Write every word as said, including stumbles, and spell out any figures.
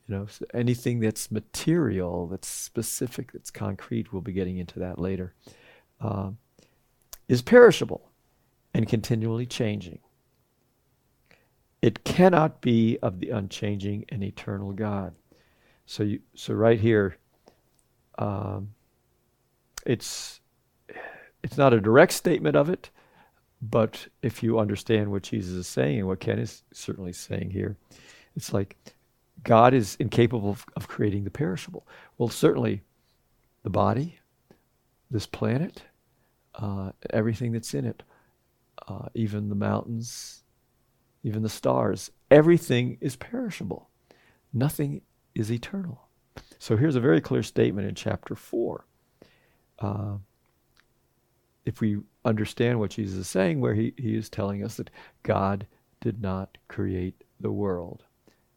You know, so anything that's material, that's specific, that's concrete, we'll be getting into that later, uh, is perishable and continually changing. It cannot be of the unchanging and eternal God. So, you, so right here, um, it's it's not a direct statement of it, but if you understand what Jesus is saying and what Ken is certainly saying here, it's like God is incapable of, of creating the perishable. Well, certainly the body, this planet, uh, everything that's in it, uh, even the mountains, even the stars, everything is perishable. Nothing is eternal. So here's a very clear statement in chapter four. Uh, if we understand what Jesus is saying, where he, he is telling us that God did not create the world.